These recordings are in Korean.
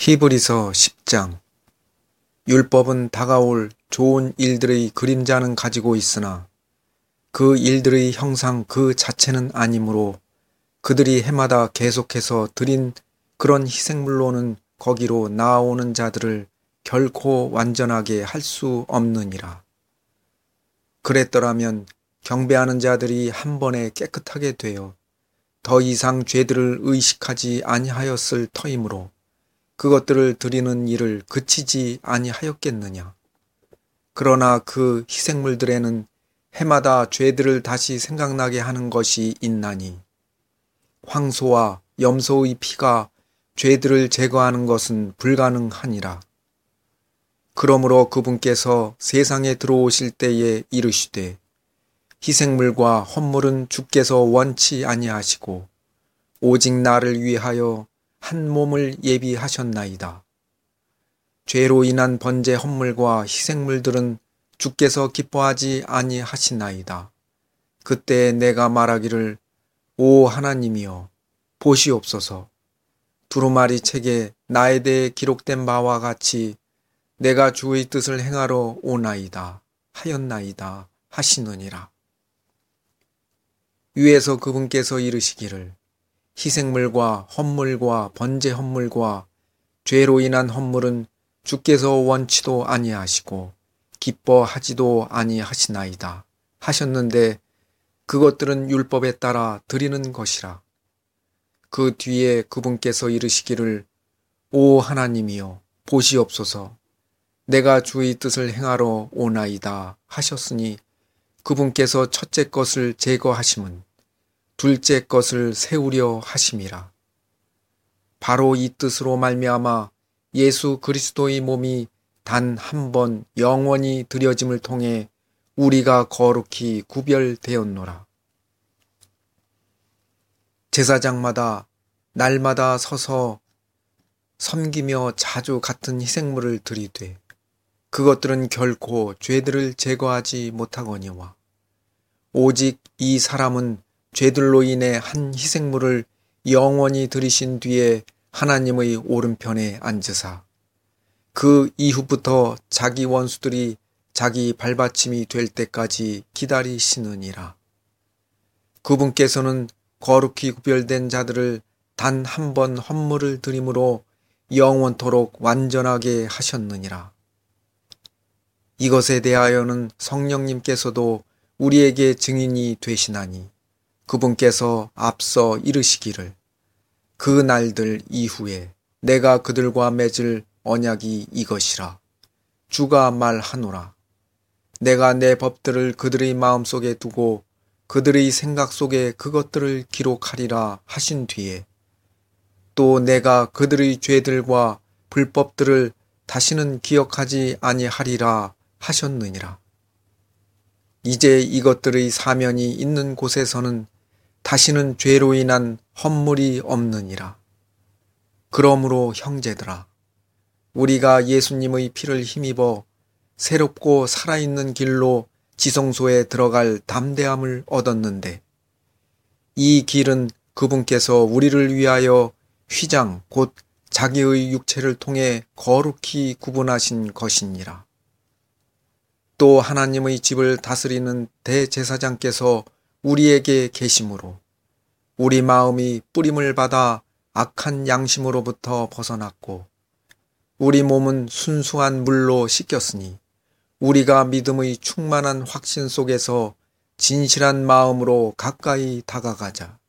히브리서 10장. 율법은 다가올 좋은 일들의 그림자는 가지고 있으나 그 일들의 형상 그 자체는 아니므로 그들이 해마다 계속해서 드린 그런 희생물로는 거기로 나아오는 자들을 결코 완전하게 할 수 없느니라. 그랬더라면 경배하는 자들이 한 번에 깨끗하게 되어 더 이상 죄들을 의식하지 아니하였을 터이므로 그것들을 드리는 일을 그치지 아니하였겠느냐. 그러나 그 희생물들에는 해마다 죄들을 다시 생각나게 하는 것이 있나니 황소와 염소의 피가 죄들을 제거하는 것은 불가능하니라. 그러므로 그분께서 세상에 들어오실 때에 이르시되 희생물과 헌물은 주께서 원치 아니하시고 오직 나를 위하여 한 몸을 예비하셨나이다. 죄로 인한 번제 헌물과 희생물들은 주께서 기뻐하지 아니하시나이다. 그때 내가 말하기를 오 하나님이여 보시옵소서. 두루마리 책에 나에 대해 기록된 바와 같이 내가 주의 뜻을 행하러 오나이다 하였나이다 하시느니라. 위에서 그분께서 이르시기를 희생물과 헌물과 번제 헌물과 죄로 인한 헌물은 주께서 원치도 아니하시고 기뻐하지도 아니하시나이다 하셨는데 그것들은 율법에 따라 드리는 것이라. 그 뒤에 그분께서 이르시기를 오 하나님이여 보시옵소서. 내가 주의 뜻을 행하러 오나이다 하셨으니 그분께서 첫째 것을 제거하심은 둘째 것을 세우려 하심이라. 바로 이 뜻으로 말미암아 예수 그리스도의 몸이 단 한 번 영원히 드려짐을 통해 우리가 거룩히 구별되었노라. 제사장마다 날마다 서서 섬기며 자주 같은 희생물을 드리되 그것들은 결코 죄들을 제거하지 못하거니와 오직 이 사람은 죄들로 인해 한 희생물을 영원히 드리신 뒤에 하나님의 오른편에 앉으사 그 이후부터 자기 원수들이 자기 발받침이 될 때까지 기다리시느니라. 그분께서는 거룩히 구별된 자들을 단 한 번 헌물을 드림으로 영원토록 완전하게 하셨느니라. 이것에 대하여는 성령님께서도 우리에게 증인이 되시나니 그분께서 앞서 이르시기를 그 날들 이후에 내가 그들과 맺을 언약이 이것이라. 주가 말하노라. 내가 내 법들을 그들의 마음속에 두고 그들의 생각 속에 그것들을 기록하리라 하신 뒤에 또 내가 그들의 죄들과 불법들을 다시는 기억하지 아니하리라 하셨느니라. 이제 이것들의 사면이 있는 곳에서는 다시는 죄로 인한 헌물이 없느니라. 그러므로 형제들아, 우리가 예수님의 피를 힘입어 새롭고 살아있는 길로 지성소에 들어갈 담대함을 얻었는데 이 길은 그분께서 우리를 위하여 휘장 곧 자기의 육체를 통해 거룩히 구분하신 것이니라. 또 하나님의 집을 다스리는 대제사장께서 우리에게 계심으로 우리 마음이 뿌림을 받아 악한 양심으로부터 벗어났고 우리 몸은 순수한 물로 씻겼으니 우리가 믿음의 충만한 확신 속에서 진실한 마음으로 가까이 다가가자.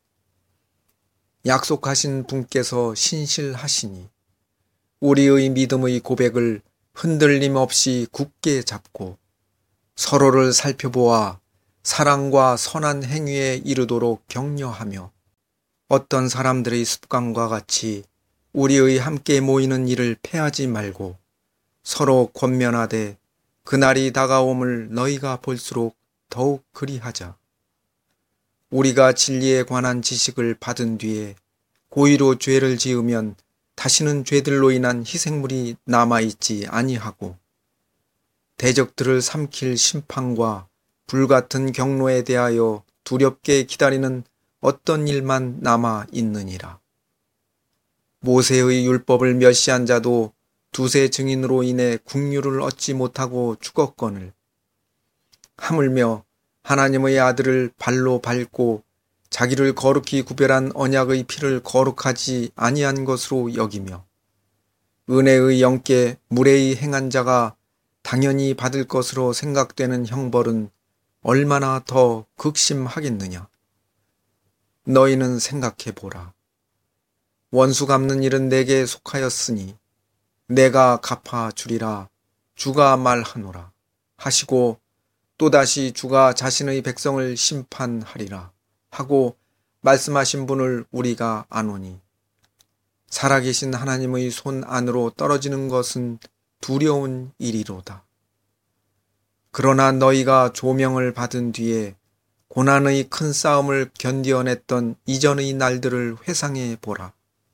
약속하신 분께서 신실하시니 우리의 믿음의 고백을 흔들림 없이 굳게 잡고 서로를 살펴보아 사랑과 선한 행위에 이르도록 격려하며 어떤 사람들의 습관과 같이 우리의 함께 모이는 일을 패하지 말고 서로 권면하되 그날이 다가옴을 너희가 볼수록 더욱 그리하자. 우리가 진리에 관한 지식을 받은 뒤에 고의로 죄를 지으면 다시는 죄들로 인한 희생물이 남아있지 아니하고 대적들을 삼킬 심판과 불같은 경로에 대하여 두렵게 기다리는 어떤 일만 남아 있느니라. 모세의 율법을 멸시한 자도 두세 증인으로 인해 국류를 얻지 못하고 죽었거늘 하물며 하나님의 아들을 발로 밟고 자기를 거룩히 구별한 언약의 피를 거룩하지 아니한 것으로 여기며 은혜의 영께 무례히 행한 자가 당연히 받을 것으로 생각되는 형벌은 얼마나 더 극심하겠느냐. 너희는 생각해 보라. 원수 갚는 일은 내게 속하였으니 내가 갚아 주리라 주가 말하노라 하시고 또다시 주가 자신의 백성을 심판하리라 하고 말씀하신 분을 우리가 아노니 살아계신 하나님의 손 안으로 떨어지는 것은 두려운 일이로다. 그러나 너희가 조명을 받은 뒤에 고난의 큰 싸움을 견디어냈던 이전의 날들을 회상해 보라.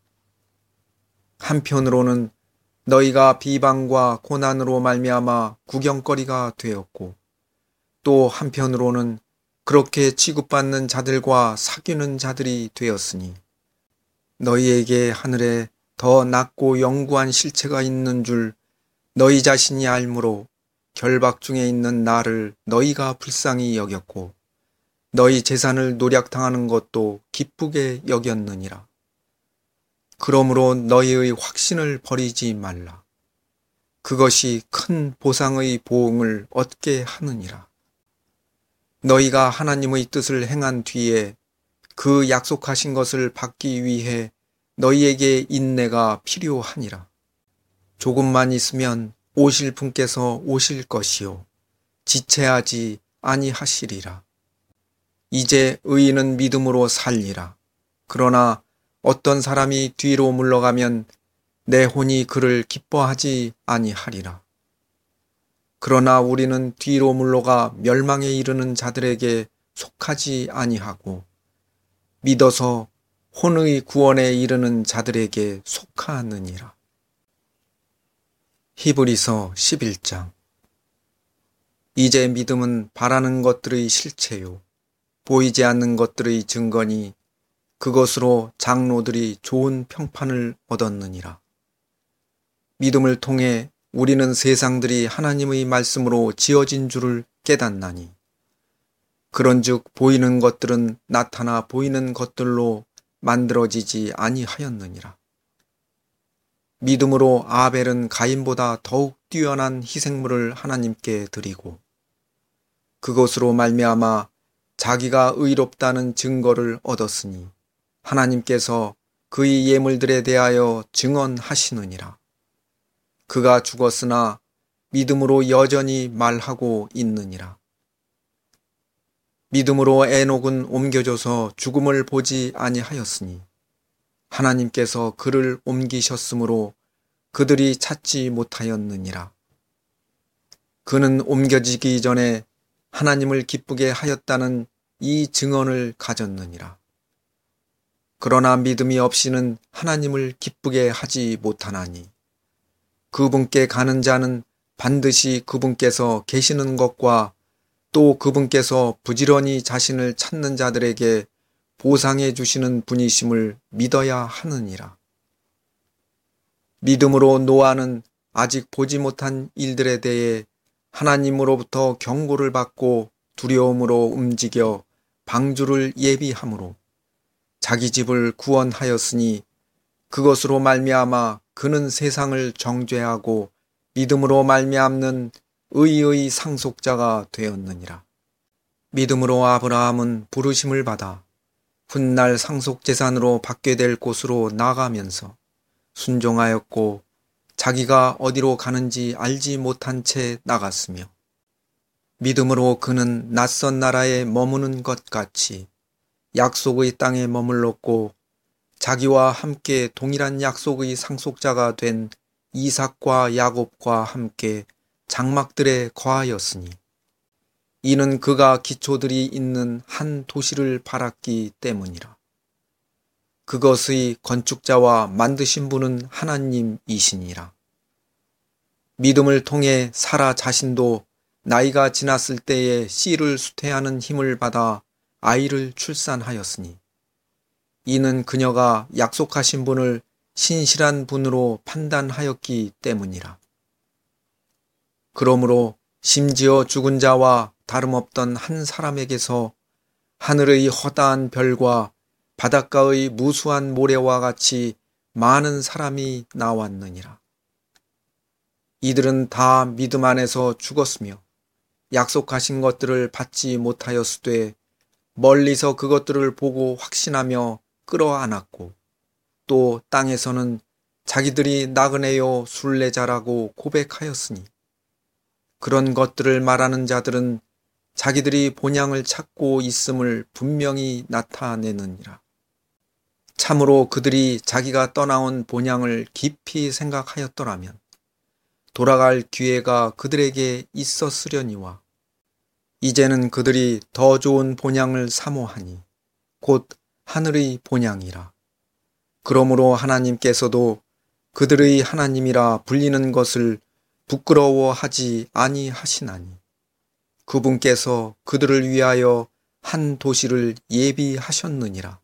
한편으로는 너희가 비방과 고난으로 말미암아 구경거리가 되었고 또 한편으로는 그렇게 취급받는 자들과 사귀는 자들이 되었으니 너희에게 하늘에 더 낮고 영구한 실체가 있는 줄 너희 자신이 알므로 결박 중에 있는 나를 너희가 불쌍히 여겼고 너희 재산을 노략당하는 것도 기쁘게 여겼느니라. 그러므로 너희의 확신을 버리지 말라. 그것이 큰 보상의 보응을 얻게 하느니라. 너희가 하나님의 뜻을 행한 뒤에 그 약속하신 것을 받기 위해 너희에게 인내가 필요하니라. 조금만 있으면 오실 분께서 오실 것이요 지체하지 아니하시리라. 이제 의인은 믿음으로 살리라. 그러나 어떤 사람이 뒤로 물러가면 내 혼이 그를 기뻐하지 아니하리라. 그러나 우리는 뒤로 물러가 멸망에 이르는 자들에게 속하지 아니하고 믿어서 혼의 구원에 이르는 자들에게 속하느니라. 히브리서 11장. 이제 믿음은 바라는 것들의 실체요 보이지 않는 것들의 증거니 그것으로 장로들이 좋은 평판을 얻었느니라. 믿음을 통해 우리는 세상들이 하나님의 말씀으로 지어진 줄을 깨닫나니 그런즉 보이는 것들은 나타나 보이는 것들로 만들어지지 아니하였느니라. 믿음으로 아벨은 가인보다 더욱 뛰어난 희생물을 하나님께 드리고 그것으로 말미암아 자기가 의롭다는 증거를 얻었으니 하나님께서 그의 예물들에 대하여 증언하시느니라. 그가 죽었으나 믿음으로 여전히 말하고 있느니라. 믿음으로 에녹은 옮겨져서 죽음을 보지 아니하였으니 하나님께서 그를 옮기셨으므로 그들이 찾지 못하였느니라. 그는 옮겨지기 전에 하나님을 기쁘게 하였다는 이 증언을 가졌느니라. 그러나 믿음이 없이는 하나님을 기쁘게 하지 못하나니 그분께 가는 자는 반드시 그분께서 계시는 것과 또 그분께서 부지런히 자신을 찾는 자들에게 보상해 주시는 분이심을 믿어야 하느니라. 믿음으로 노아는 아직 보지 못한 일들에 대해 하나님으로부터 경고를 받고 두려움으로 움직여 방주를 예비함으로 자기 집을 구원하였으니 그것으로 말미암아 그는 세상을 정죄하고 믿음으로 말미암는 의의 상속자가 되었느니라. 믿음으로 아브라함은 부르심을 받아 훗날 상속재산으로 받게 될 곳으로 나가면서 순종하였고 자기가 어디로 가는지 알지 못한 채 나갔으며 믿음으로 그는 낯선 나라에 머무는 것 같이 약속의 땅에 머물렀고 자기와 함께 동일한 약속의 상속자가 된 이삭과 야곱과 함께 장막들에 거하였으니 이는 그가 기초들이 있는 한 도시를 바랐기 때문이라. 그것의 건축자와 만드신 분은 하나님이시니라. 믿음을 통해 사라 자신도 나이가 지났을 때에 씨를 수태하는 힘을 받아 아이를 출산하였으니 이는 그녀가 약속하신 분을 신실한 분으로 판단하였기 때문이라. 그러므로 심지어 죽은 자와 다름없던 한 사람에게서 하늘의 허다한 별과 바닷가의 무수한 모래와 같이 많은 사람이 나왔느니라. 이들은 다 믿음 안에서 죽었으며 약속하신 것들을 받지 못하였으되 멀리서 그것들을 보고 확신하며 끌어안았고 또 땅에서는 자기들이 나그네요 순례자라고 고백하였으니 그런 것들을 말하는 자들은 자기들이 본향을 찾고 있음을 분명히 나타내느니라. 참으로 그들이 자기가 떠나온 본향을 깊이 생각하였더라면 돌아갈 기회가 그들에게 있었으려니와 이제는 그들이 더 좋은 본향을 사모하니 곧 하늘의 본향이라. 그러므로 하나님께서도 그들의 하나님이라 불리는 것을 부끄러워하지 아니하시나니 그분께서 그들을 위하여 한 도시를 예비하셨느니라.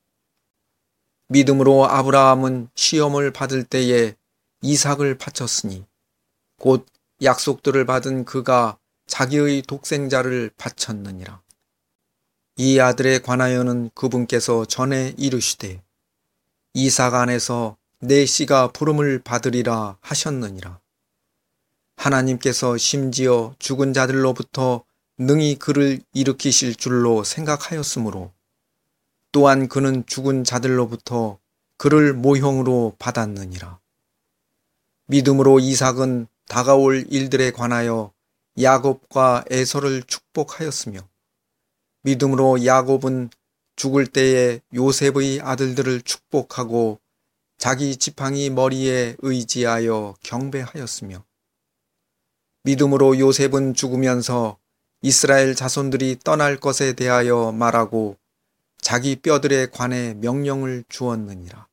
믿음으로 아브라함은 시험을 받을 때에 이삭을 바쳤으니 곧 약속들을 받은 그가 자기의 독생자를 바쳤느니라. 이 아들에 관하여는 그분께서 전에 이르시되 이삭 안에서 내 씨가 부름을 받으리라 하셨느니라. 하나님께서 심지어 죽은 자들로부터 능히 그를 일으키실 줄로 생각하였으므로 또한 그는 죽은 자들로부터 그를 모형으로 받았느니라. 믿음으로 이삭은 다가올 일들에 관하여 야곱과 에서를 축복하였으며 믿음으로 야곱은 죽을 때에 요셉의 아들들을 축복하고 자기 지팡이 머리에 의지하여 경배하였으며 믿음으로 요셉은 죽으면서 이스라엘 자손들이 떠날 것에 대하여 말하고 자기 뼈들에 관해 명령을 주었느니라.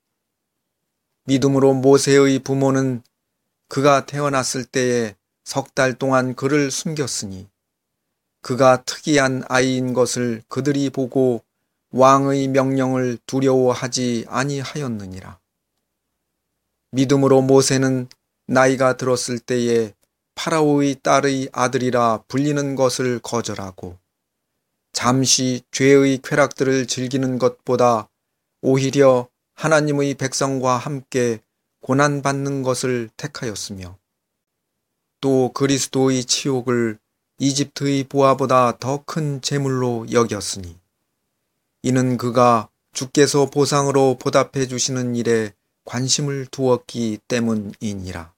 믿음으로 모세의 부모는 그가 태어났을 때에 3달 동안 그를 숨겼으니 그가 특이한 아이인 것을 그들이 보고 왕의 명령을 두려워하지 아니하였느니라. 믿음으로 모세는 나이가 들었을 때에 파라오의 딸의 아들이라 불리는 것을 거절하고 잠시 죄의 쾌락들을 즐기는 것보다 오히려 하나님의 백성과 함께 고난받는 것을 택하였으며 또 그리스도의 치욕을 이집트의 보화보다 더 큰 재물로 여겼으니 이는 그가 주께서 보상으로 보답해 주시는 일에 관심을 두었기 때문이니라.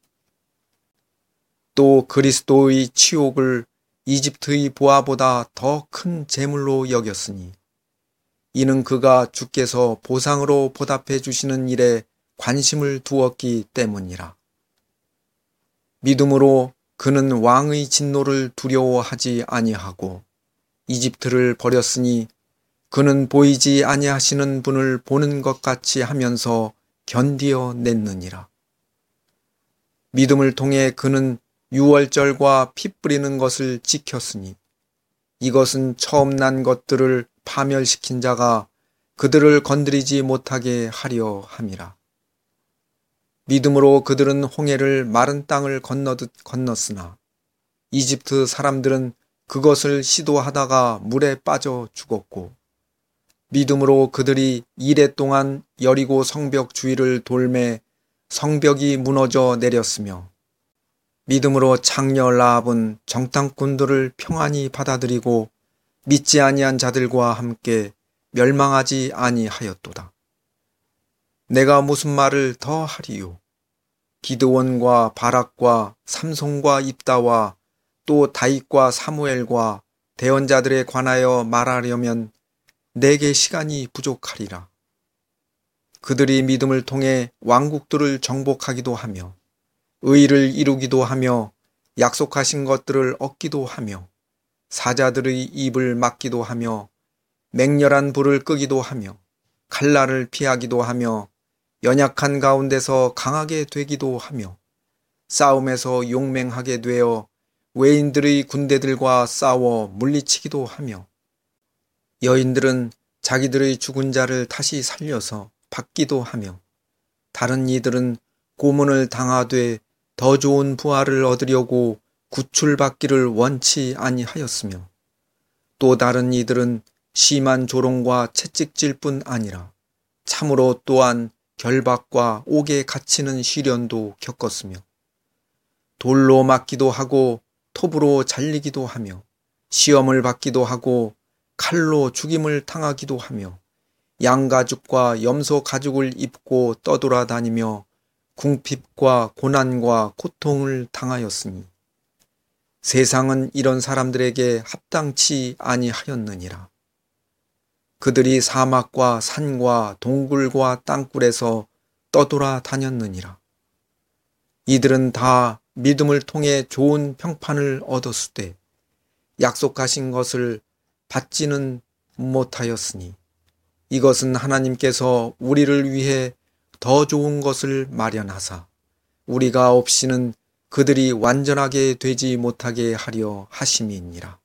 또 그리스도의 치욕을 이집트의 보화보다 더 큰 재물로 여겼으니 이는 그가 주께서 보상으로 보답해 주시는 일에 관심을 두었기 때문이라. 믿음으로 그는 왕의 진노를 두려워하지 아니하고 이집트를 버렸으니 그는 보이지 아니하시는 분을 보는 것 같이 하면서 견디어 냈느니라. 믿음을 통해 그는 유월절과 피 뿌리는 것을 지켰으니 이것은 처음 난 것들을 파멸시킨 자가 그들을 건드리지 못하게 하려 함이라. 믿음으로 그들은 홍해를 마른 땅을 건너듯 건넜으나 이집트 사람들은 그것을 시도하다가 물에 빠져 죽었고 믿음으로 그들이 이레 동안 여리고 성벽 주위를 돌매 성벽이 무너져 내렸으며 믿음으로 창녀 라합은 정탐꾼들을 평안히 받아들이고 믿지 아니한 자들과 함께 멸망하지 아니하였도다. 내가 무슨 말을 더 하리요? 기드온과 바락과 삼손과 입다와 또 다윗과 사무엘과 대언자들에 관하여 말하려면 내게 시간이 부족하리라. 그들이 믿음을 통해 왕국들을 정복하기도 하며 의를 이루기도 하며 약속하신 것들을 얻기도 하며 사자들의 입을 막기도 하며 맹렬한 불을 끄기도 하며 칼날을 피하기도 하며 연약한 가운데서 강하게 되기도 하며 싸움에서 용맹하게 되어 외인들의 군대들과 싸워 물리치기도 하며 여인들은 자기들의 죽은 자를 다시 살려서 받기도 하며 다른 이들은 고문을 당하되 더 좋은 부활을 얻으려고 구출받기를 원치 아니하였으며 또 다른 이들은 심한 조롱과 채찍질 뿐 아니라 참으로 또한 결박과 옥에 갇히는 시련도 겪었으며 돌로 맞기도 하고 톱으로 잘리기도 하며 시험을 받기도 하고 칼로 죽임을 당하기도 하며 양가죽과 염소 가죽을 입고 떠돌아다니며 궁핍과 고난과 고통을 당하였으니 세상은 이런 사람들에게 합당치 아니하였느니라. 그들이 사막과 산과 동굴과 땅굴에서 떠돌아다녔느니라. 이들은 다 믿음을 통해 좋은 평판을 얻었으되 약속하신 것을 받지는 못하였으니 이것은 하나님께서 우리를 위해 더 좋은 것을 마련하사 우리가 없이는 그들이 완전하게 되지 못하게 하려 하심이니라.